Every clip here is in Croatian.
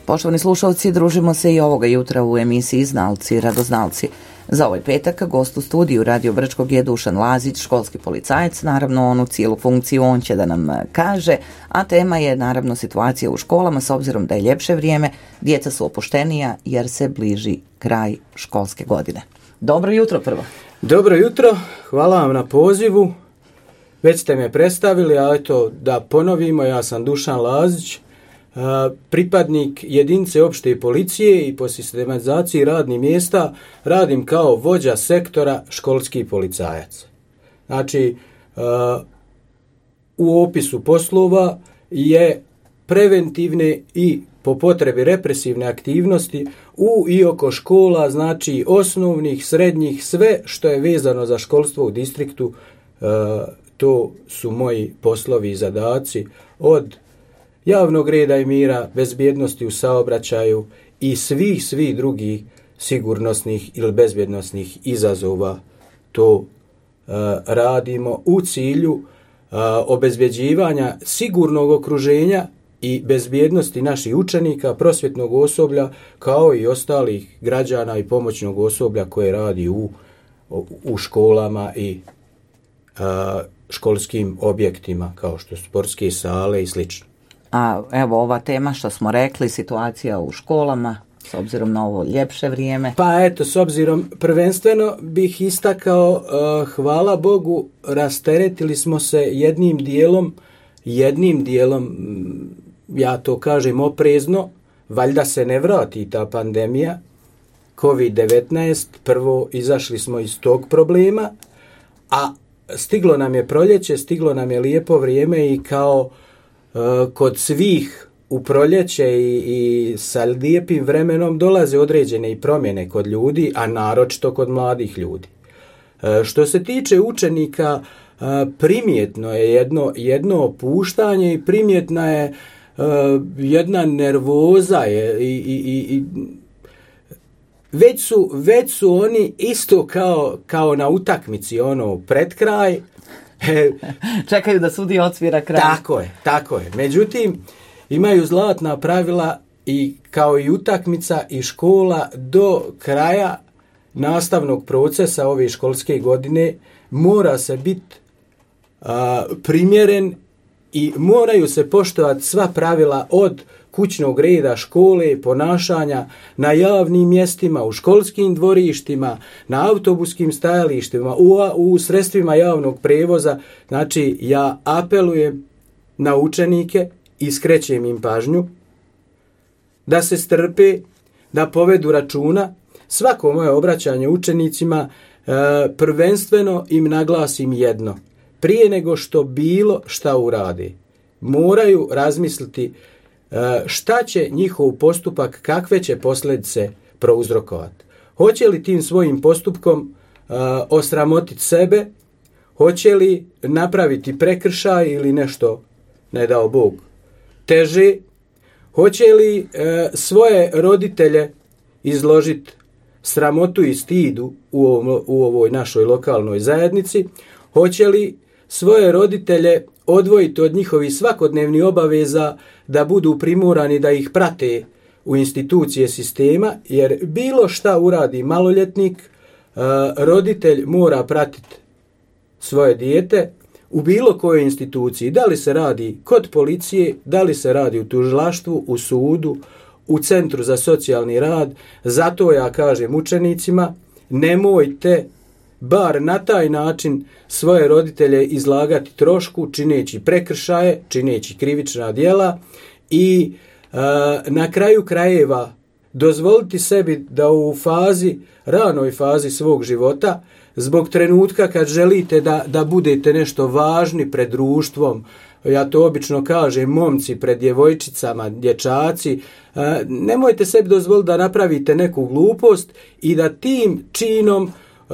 Poštovani slušalci, družimo se i ovoga jutra u emisiji Znalci i radoznalci. Za ovaj petak gost u studiju Radio Brčkog je Dušan Lazić, školski policajac, naravno onu cijelu funkciju on će da nam kaže, a tema je naravno situacija u školama s obzirom da je ljepše vrijeme, djeca su opuštenija jer se bliži kraj školske godine. Dobro jutro prvo. Dobro jutro, hvala vam na pozivu, već ste me predstavili, a eto da ponovimo, ja sam Dušan Lazić, pripadnik jedinice opšte policije i po sistematizaciji radnih mjesta radim kao vođa sektora školski policajac. Znači, u opisu poslova je preventivne i po potrebi represivne aktivnosti u i oko škola, znači osnovnih, srednjih, sve što je vezano za školstvo u distriktu, to su moji poslovi i zadaci od javnog reda i mira, bezbjednosti u saobraćaju i svih drugih sigurnosnih ili bezbjednosnih izazova. To radimo u cilju obezbjeđivanja sigurnog okruženja i bezbjednosti naših učenika, prosvjetnog osoblja, kao i ostalih građana i pomoćnog osoblja koje radi u školama i školskim objektima, kao što su sportske sale i slično. A evo ova tema što smo rekli, situacija u školama, s obzirom na ovo ljepše vrijeme. Pa eto, s obzirom prvenstveno bih istakao, hvala Bogu, rasteretili smo se jednim dijelom, ja to kažem oprezno, valjda se ne vrati ta pandemija, COVID-19, prvo izašli smo iz tog problema, a stiglo nam je proljeće, stiglo nam je lijepo vrijeme i kao kod svih u proljeće i sa lijepim vremenom dolaze određene i promjene kod ljudi, a naročito kod mladih ljudi. Što se tiče učenika, primjetno je jedno opuštanje i primjetna je jedna nervoza i već su oni isto kao na utakmici, pred kraj. Čekaju da sudi odsvira kraj. Tako je. Međutim, imaju zlatna pravila i kao i utakmica i škola do kraja nastavnog procesa ove školske godine mora se biti primjeren i moraju se poštovati sva pravila od kućnog reda, škole, ponašanja na javnim mjestima, u školskim dvorištima, na autobuskim stajalištima, u sredstvima javnog prevoza. Znači, ja apelujem na učenike i skrećem im pažnju da se strpe, da povedu računa. Svako moje obraćanje učenicima prvenstveno im naglasim jedno. Prije nego što bilo šta urade, moraju razmisliti šta će njihov postupak, kakve će posljedice prouzrokovati. Hoće li tim svojim postupkom osramotiti sebe, hoće li napraviti prekršaj ili nešto, ne dao Bog, teže, hoće li svoje roditelje izložiti sramotu i stidu u ovoj našoj lokalnoj zajednici, hoće li svoje roditelje odvojiti od njihovih svakodnevnih obaveza da budu primorani da ih prate u institucije sistema, jer bilo šta uradi maloljetnik, roditelj mora pratiti svoje dijete u bilo kojoj instituciji. Da li se radi kod policije, da li se radi u tužilaštvu, u sudu, u centru za socijalni rad. Zato ja kažem učenicima, nemojte bar na taj način svoje roditelje izlagati trošku, čineći prekršaje, čineći krivična djela i na kraju krajeva dozvoliti sebi da u ranoj fazi svog života, zbog trenutka kad želite da budete nešto važni pred društvom, ja to obično kažem, momci pred djevojčicama, dječaci, nemojte sebi dozvoliti da napravite neku glupost i da tim činom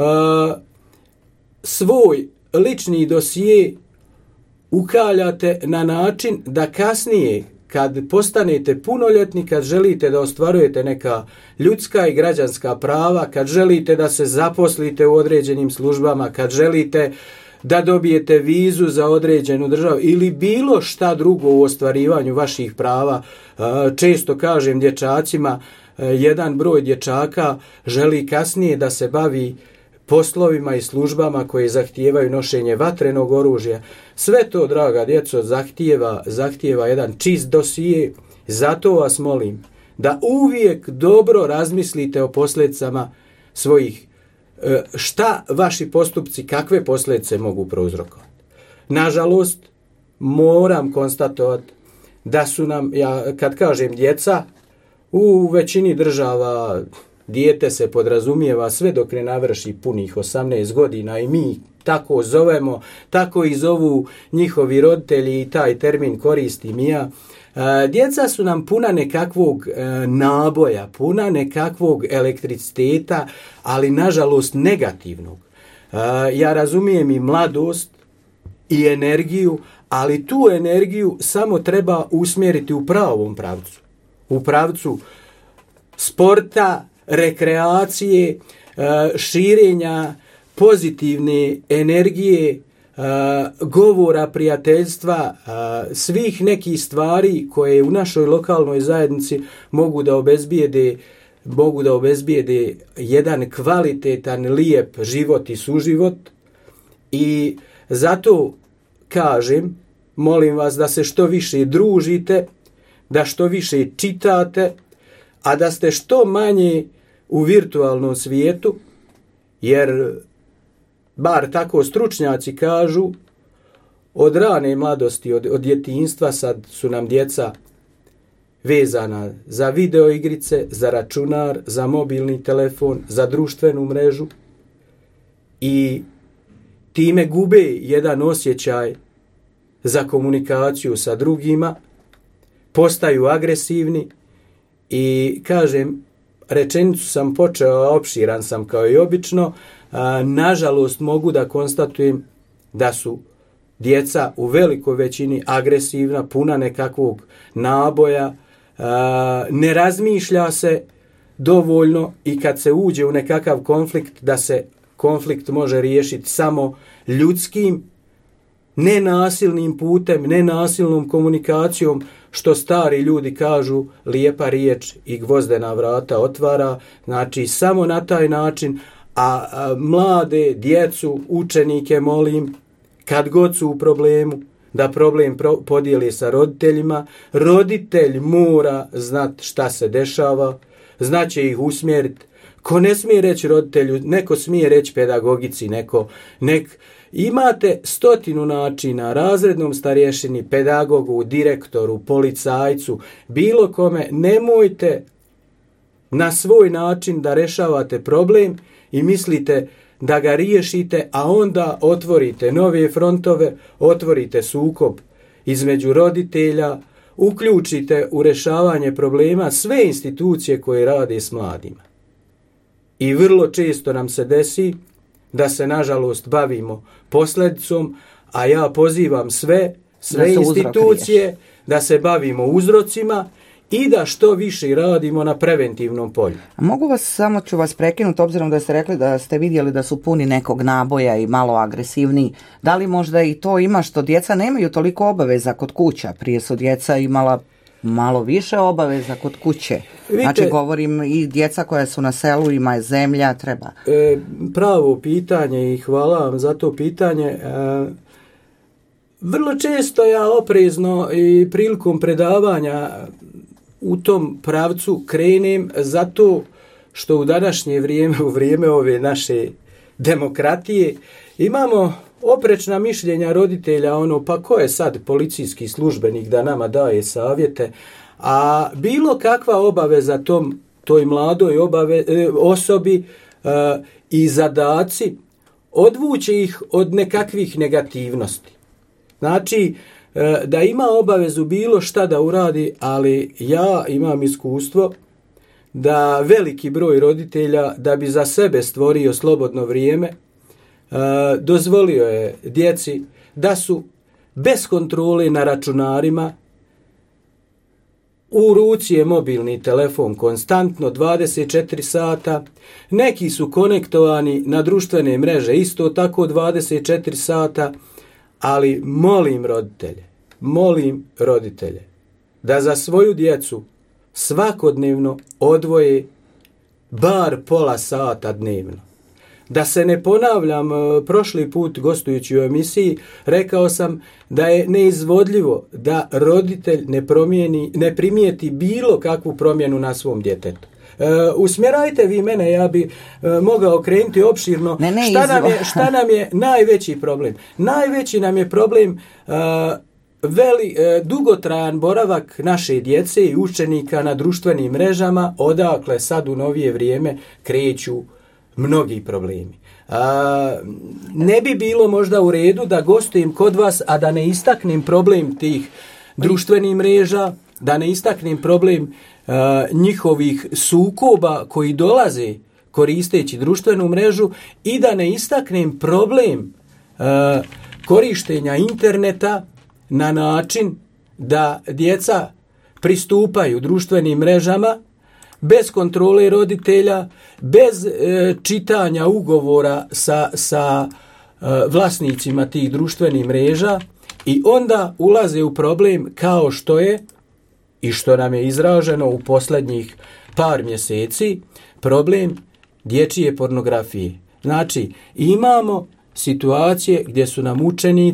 svoj lični dosije ukaljate na način da kasnije, kad postanete punoljetni, kad želite da ostvarujete neka ljudska i građanska prava, kad želite da se zaposlite u određenim službama, kad želite da dobijete vizu za određenu državu ili bilo šta drugo u ostvarivanju vaših prava. Često kažem dječacima, jedan broj dječaka želi kasnije da se bavi poslovima i službama koje zahtijevaju nošenje vatrenog oružja. Sve to, draga djeco, zahtijeva jedan čist dosije. Zato vas molim da uvijek dobro razmislite o posljedicama svojih, šta vaši postupci, kakve posljedice mogu prouzrokovati. Nažalost, moram konstatovati da su nam, ja kad kažem djeca, u većini država dijete se podrazumijeva sve dok ne navrši punih 18 godina i mi tako zovemo, tako i zovu njihovi roditelji i taj termin koristim i ja. Djeca su nam puna nekakvog naboja, puna nekakvog elektriciteta, ali nažalost negativnog. Ja razumijem i mladost i energiju, ali tu energiju samo treba usmjeriti u pravom pravcu. U pravcu sporta, rekreacije, širenja pozitivne energije, govora, prijateljstva, svih nekih stvari koje u našoj lokalnoj zajednici mogu da obezbijede jedan kvalitetan, lijep život i suživot. I zato kažem, molim vas da se što više družite, da što više čitate, a da ste što manje u virtualnom svijetu, jer bar tako stručnjaci kažu, od rane mladosti, od djetinjstva sad su nam djeca vezana za video igrice, za računar, za mobilni telefon, za društvenu mrežu i time gube jedan osjećaj za komunikaciju sa drugima, postaju agresivni i kažem, rečenicu sam počeo, opširan sam kao i obično, nažalost mogu da konstatujem da su djeca u velikoj većini agresivna, puna nekakvog naboja, ne razmišlja se dovoljno i kad se uđe u nekakav konflikt, da se konflikt može riješiti samo ljudskim, nenasilnim putem, nenasilnom komunikacijom, što stari ljudi kažu, lijepa riječ i gvozdena vrata otvara, znači samo na taj način, a mlade, djecu, učenike molim, kad god su u problemu, da problem podijeli sa roditeljima. Roditelj mora znati šta se dešava, znaće ih usmjeriti. Ko ne smije reći roditelju, neko smije reći pedagogici, imate 100 načina, razrednom starješini, pedagogu, direktoru, policajcu, bilo kome, nemojte na svoj način da rešavate problem i mislite da ga riješite, a onda otvorite nove frontove, otvorite sukob između roditelja, uključite u rešavanje problema sve institucije koje rade s mladima. I vrlo često nam se desi da se nažalost bavimo posljedicom, a ja pozivam sve institucije da se bavimo uzrocima i da što više radimo na preventivnom polju. Samo ću vas prekinuti, obzirom da ste rekli da ste vidjeli da su puni nekog naboja i malo agresivniji. Da li možda i to ima što djeca nemaju toliko obaveza kod kuća? Prije su djeca imala malo više obaveza kod kuće. Znači govorim i djeca koja su na selu, ima je zemlja, treba. Pravo pitanje i hvala vam za to pitanje. Vrlo često ja oprezno i prilikom predavanja u tom pravcu krenem zato što u današnje vrijeme, u vrijeme ove naše demokratije, imamo oprečna mišljenja roditelja, pa ko je sad policijski službenik da nama daje savjete, a bilo kakva obaveza toj mladoj osobi i zadaci odvuče ih od nekakvih negativnosti. Znači, da ima obavezu bilo šta da uradi, ali ja imam iskustvo da veliki broj roditelja, da bi za sebe stvorio slobodno vrijeme, dozvolio je djeci da su bez kontrole na računarima, U ruci je mobilni telefon konstantno 24 sata, neki su konektovani na društvene mreže isto tako 24 sata, ali molim roditelje da za svoju djecu svakodnevno odvoje bar pola sata dnevno. Da se ne ponavljam, prošli put gostujući u emisiji rekao sam da je neizvodljivo da roditelj ne primijeti bilo kakvu promjenu na svom djetetu. Usmjerajte vi mene, ja bi mogao krenuti opširno. Šta nam je najveći problem? Najveći nam je problem dugotrajan boravak naše djece i učenika na društvenim mrežama, odakle sad u novije vrijeme kreću mnogi problemi. Ne bi bilo možda u redu da gostujem kod vas, a da ne istaknem problem tih društvenih mreža, da ne istaknem problem njihovih sukoba koji dolaze koristeći društvenu mrežu i da ne istaknem problem korištenja interneta na način da djeca pristupaju društvenim mrežama bez kontrole roditelja, bez čitanja ugovora sa vlasnicima tih društvenih mreža i onda ulaze u problem kao što je i što nam je izraženo u posljednjih par mjeseci, problem dječje pornografije. Znači, imamo situacije gdje su nam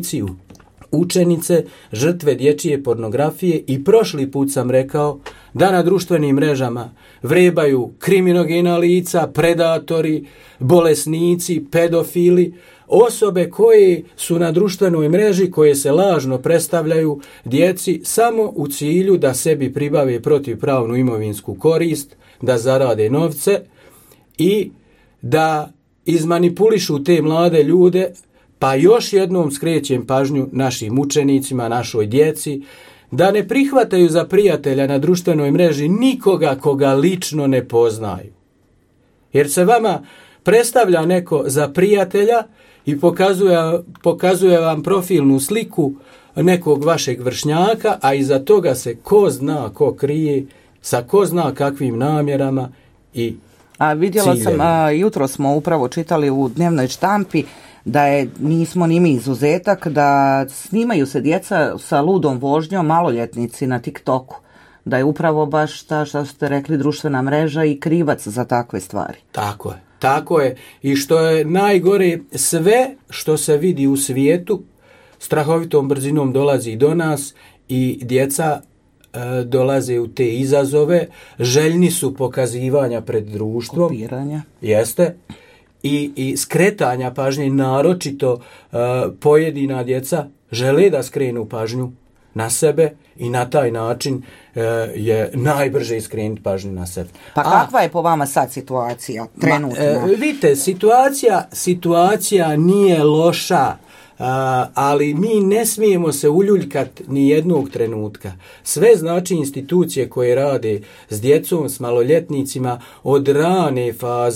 učenice žrtve dječje pornografije i prošli put sam rekao da na društvenim mrežama vrebaju kriminogena lica, predatori, bolesnici, pedofili, osobe koje su na društvenoj mreži, koje se lažno predstavljaju djeci samo u cilju da sebi pribave protivpravnu imovinsku korist, da zarade novce i da izmanipulišu te mlade ljude. Pa još jednom skrećem pažnju našim učenicima, našoj djeci, da ne prihvataju za prijatelja na društvenoj mreži nikoga koga lično ne poznaju. Jer se vama predstavlja neko za prijatelja i pokazuje vam profilnu sliku nekog vašeg vršnjaka, a iza toga se ko zna ko krije, sa ko zna kakvim namjerama i vidjela sam, jutro smo upravo čitali u dnevnoj štampi da nismo ni mi izuzetak, da snimaju se djeca sa ludom vožnjom, maloljetnici na TikToku. Da je upravo baš ta, što ste rekli, društvena mreža i krivac za takve stvari. Tako je. I što je najgore, sve što se vidi u svijetu strahovitom brzinom dolazi do nas i djeca dolaze u te izazove, željni su pokazivanja pred društvom. Kopiranja. Jeste. I skretanja pažnje, naročito pojedina djeca žele da skrenu pažnju na sebe i na taj način je najbrže skrenuti pažnju na sebe. Pa kakva je po vama sad situacija trenutno? Vidite, situacija nije loša, ali mi ne smijemo se uljuljkati ni jednog trenutka. Sve znači institucije koje rade s djecom, s maloljetnicima od rane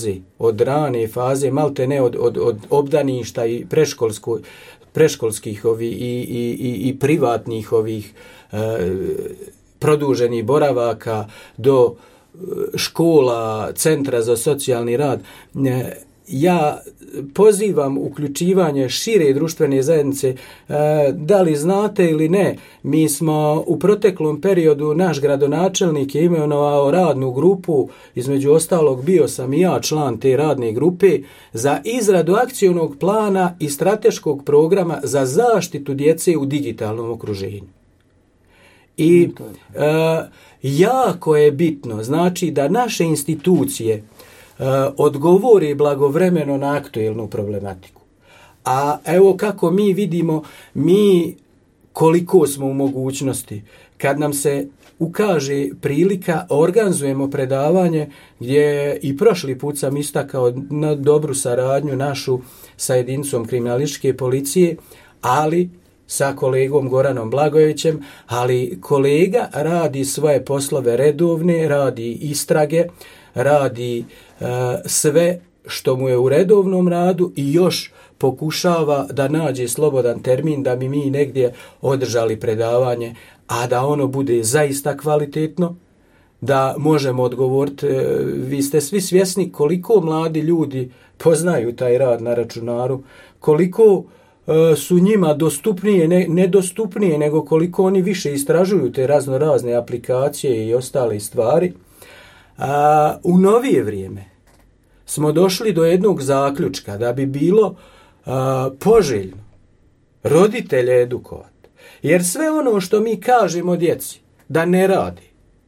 faze, malte ne od obdaništa i preškolskih i privatnih ovih produženih boravaka do škola, centra za socijalni rad. Ja pozivam uključivanje šire društvene zajednice. Da li znate ili ne, mi smo u proteklom periodu, naš gradonačelnik je imenovao radnu grupu, između ostalog bio sam i ja član te radne grupe, za izradu akcionog plana i strateškog programa za zaštitu djece u digitalnom okruženju. I jako je bitno, znači da naše institucije odgovori blagovremeno na aktuelnu problematiku. A evo kako mi vidimo, mi koliko smo u mogućnosti, kad nam se ukaže prilika, organizujemo predavanje gdje i prošli put sam istakao na dobru saradnju našu sa jedinicom kriminalističke policije, ali sa kolegom Goranom Blagojevićem, ali kolega radi svoje poslove redovne, radi istrage, radi sve što mu je u redovnom radu i još pokušava da nađe slobodan termin da bi mi negdje održali predavanje, a da ono bude zaista kvalitetno, da možemo odgovoriti. Vi ste svi svjesni koliko mladi ljudi poznaju taj rad na računaru, koliko su njima dostupnije, nedostupnije, nego koliko oni više istražuju te razne aplikacije i ostale stvari. U novije vrijeme smo došli do jednog zaključka da bi bilo poželjno roditelje edukovati. Jer sve ono što mi kažemo djeci da ne radi,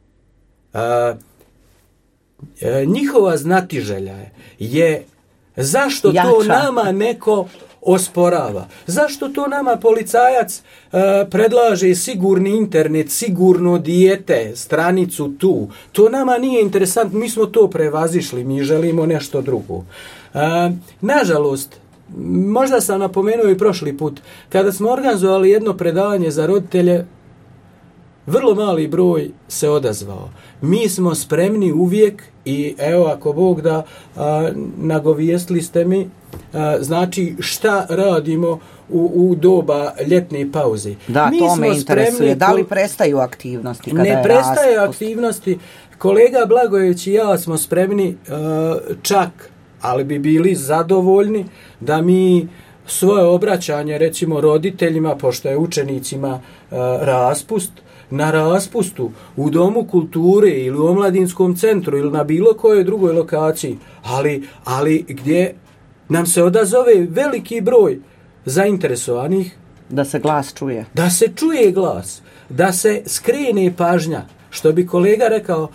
njihova znatiželja je zašto to nama neko osporava. Zašto to nama policajac predlaže sigurni internet, sigurno dijete, stranicu tu. To nama nije interesantno, mi smo to prevazišli, mi želimo nešto drugo. Nažalost, možda sam napomenuo i prošli put, kada smo organizovali jedno predavanje za roditelje, vrlo mali broj se odazvao. Mi smo spremni uvijek i evo ako Bog da, nagovijestili ste mi, znači šta radimo u doba ljetne pauze. Da, mi to me interesuje. Da li prestaju aktivnosti? Kada ne prestaju aktivnosti. Kolega Blagojević i ja smo spremni čak, ali bi bili zadovoljni da mi svoje obraćanje recimo roditeljima, pošto je učenicima raspust, na raspustu u Domu kulture ili u omladinskom centru ili na bilo kojoj drugoj lokaciji, ali gdje nam se odazove veliki broj zainteresovanih, da se glas čuje. Da se čuje glas, da se skrene pažnja, što bi kolega rekao,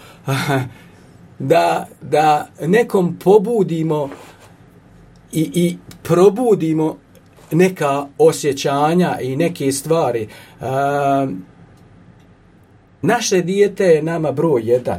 da nekom pobudimo i probudimo neka osjećanja i neke stvari. Naše dijete je nama broj 1.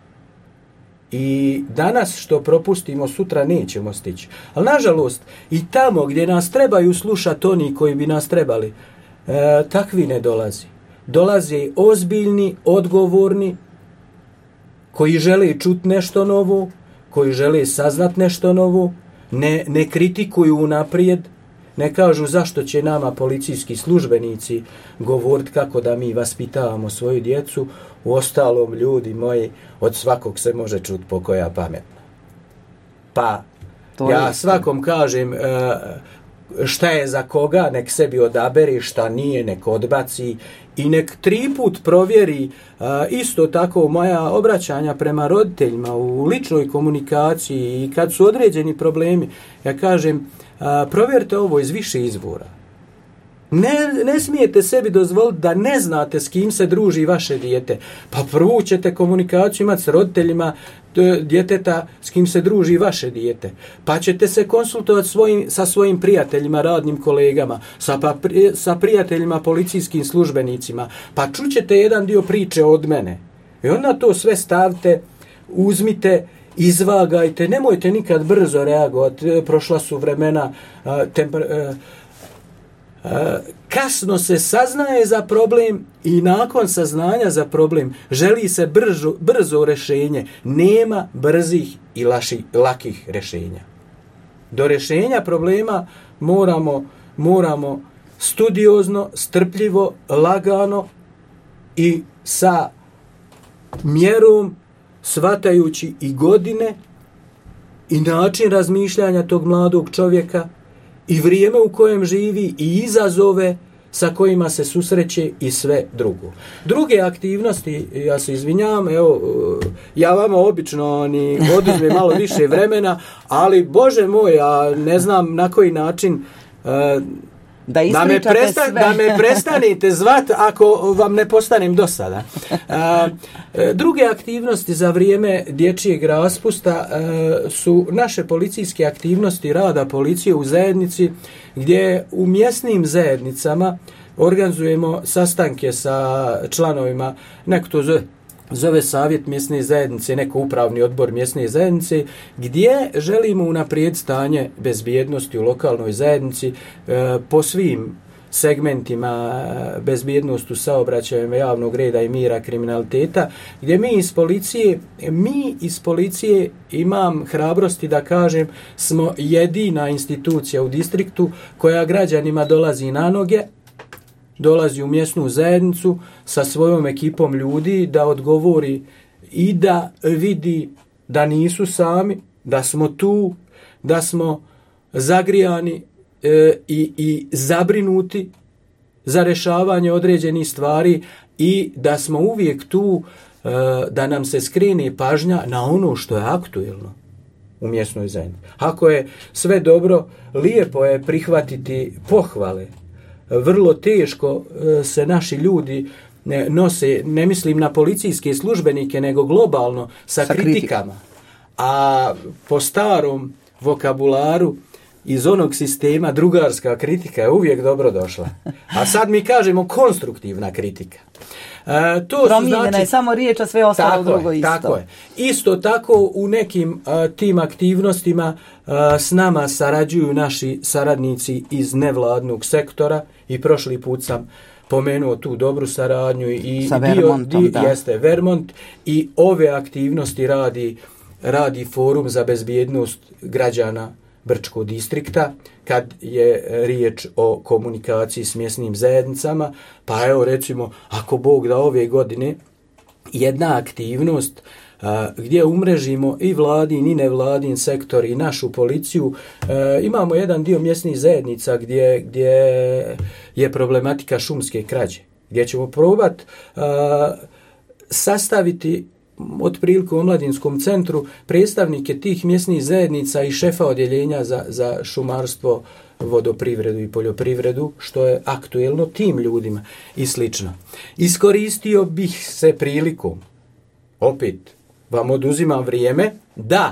I danas što propustimo, sutra nećemo stići. Ali nažalost, i tamo gdje nas trebaju slušati oni koji bi nas trebali, takvi ne dolazi. Dolaze ozbiljni, odgovorni, koji žele čuti nešto novo, koji žele saznat nešto novo, ne kritikuju unaprijed, ne kažu zašto će nama policijski službenici govoriti kako da mi vaspitavamo svoju djecu. U ostalom, ljudi moji, od svakog se može čuti pokoja pametna. Pa ja svakom kažem šta je za koga, nek sebi odaberi, šta nije, nek odbaci i nek 3 put provjeri. Isto tako moja obraćanja prema roditeljima u ličnoj komunikaciji i kad su određeni problemi, ja kažem, provjerite ovo iz više izvora. Ne smijete sebi dozvoliti da ne znate s kim se druži vaše dijete. Pa prvo ćete komunikaciju imati s roditeljima djeteta s kim se druži vaše dijete. Pa ćete se konsultovati sa svojim prijateljima, radnim kolegama, sa prijateljima, policijskim službenicima. Pa čućete jedan dio priče od mene. I onda to sve stavite, uzmite, izvagajte, nemojte nikad brzo reagovati. Prošla su vremena kasno se saznaje za problem i nakon saznanja za problem želi se brzo rješenje. Nema brzih i lakih rješenja. Do rješenja problema moramo studiozno, strpljivo, lagano i sa mjerom, shvatajući i godine i način razmišljanja tog mladog čovjeka i vrijeme u kojem živi i izazove sa kojima se susreće i sve drugo. Druge aktivnosti, ja se izvinjam, evo, ja vama obično ni oduzme malo više vremena, ali Bože moj, ja ne znam na koji način da me prestanete zvat ako vam ne postanem dosada. Druge aktivnosti za vrijeme dječjeg raspusta su naše policijske aktivnosti rada policije u zajednici, gdje u mjesnim zajednicama organizujemo sastanke sa članovima, neko to zove savjet mjesne zajednice, neko upravni odbor mjesne zajednice, gdje želimo unaprijediti stanje bezbjednosti u lokalnoj zajednici po svim segmentima bezbjednost u saobraćaju, javnog reda i mira, kriminaliteta, gdje mi iz policije imam hrabrosti da kažem smo jedina institucija u distriktu koja građanima dolazi na noge, dolazi u mjesnu zajednicu sa svojom ekipom ljudi da odgovori i da vidi da nisu sami, da smo tu, da smo zagrijani i zabrinuti za rješavanje određenih stvari i da smo uvijek tu da nam se skrene pažnja na ono što je aktuelno u mjesnoj zajednici. Ako je sve dobro, lijepo je prihvatiti pohvale. Vrlo teško se naši ljudi nose, ne mislim na policijske službenike, nego globalno sa kritikama. A po starom vokabularu iz onog sistema drugarska kritika je uvijek dobro došla. A sad mi kažemo konstruktivna kritika. Promijenjena je samo riječ, a sve ostalo drugo isto. Tako je. Isto tako u nekim tim aktivnostima s nama sarađuju naši saradnici iz nevladnog sektora i prošli put sam pomenuo tu dobru saradnju i sa Vermontom, jeste Vermont i ove aktivnosti radi Forum za bezbjednost građana Brčkog distrikta kad je riječ o komunikaciji s mjesnim zajednicama. Pa evo recimo, ako Bog da ove godine jedna aktivnost gdje umrežimo i vladin i nevladin sektor i našu policiju. Imamo jedan dio mjesnih zajednica gdje je problematika šumske krađe, gdje ćemo probati sastaviti otprilike u omladinskom centru predstavnike tih mjesnih zajednica i šefa odjeljenja za šumarstvo, vodoprivredu i poljoprivredu, što je aktuelno tim ljudima i slično. Iskoristio bih se prilikom, opet vam oduzimam vrijeme, da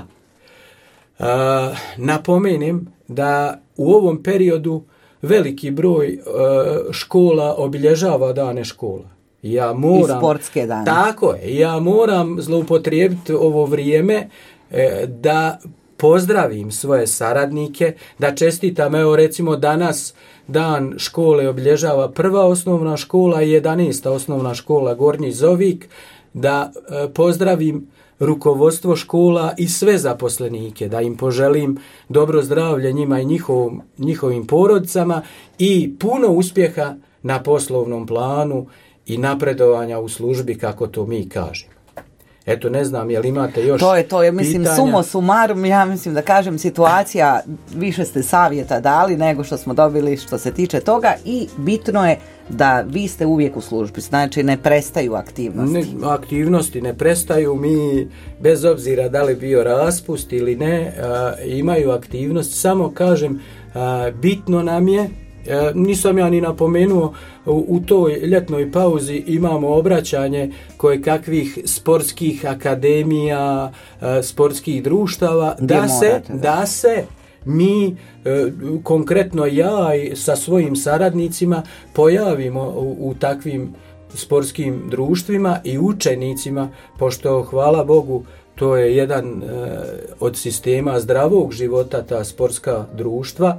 napomenem da u ovom periodu veliki broj škola obilježava dane škola. Ja moram, i sportske dane. Tako je, ja moram zloupotrijebiti ovo vrijeme da pozdravim svoje saradnike, da čestitam, evo recimo danas dan škole obilježava 1. osnovna škola i 11. osnovna škola Gornji Zovik, da pozdravim rukovodstvo škola i sve zaposlenike, da im poželim dobro zdravlje njima i njihovim porodicama i puno uspjeha na poslovnom planu i napredovanja u službi, kako to mi kažemo. Eto, ne znam, jel imate još to je, mislim, pitanja? Sumo sumarum, ja mislim da kažem, situacija, više ste savjeta dali nego što smo dobili što se tiče toga i bitno je da vi ste uvijek u službi, znači ne prestaju aktivnosti. Aktivnosti ne prestaju, mi bez obzira da li bio raspust ili ne, imaju aktivnost, samo kažem, bitno nam je, nisam ja ni napomenuo, u toj ljetnoj pauzi imamo obraćanje koje kakvih sportskih akademija, sportskih društava, da se mi, konkretno ja i sa svojim saradnicima, pojavimo u takvim sportskim društvima i učenicima, pošto hvala Bogu to je jedan od sistema zdravog života, ta sportska društva,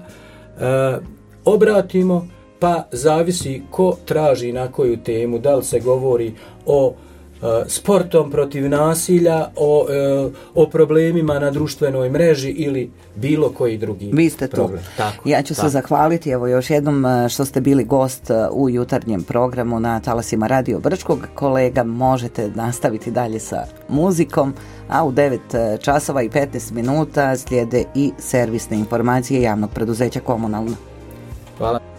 obratimo, pa zavisi ko traži na koju temu, da li se govori o sportom protiv nasilja, o problemima na društvenoj mreži ili bilo koji drugi Vi ste problem. Tu. Tako, ja ću se zahvaliti evo još jednom što ste bili gost u jutarnjem programu na talasima Radio Brčkog. Kolega, možete nastaviti dalje sa muzikom, a u 9 časova i 15 minuta slijede i servisne informacije javnog preduzeća Komunalno. Hvala.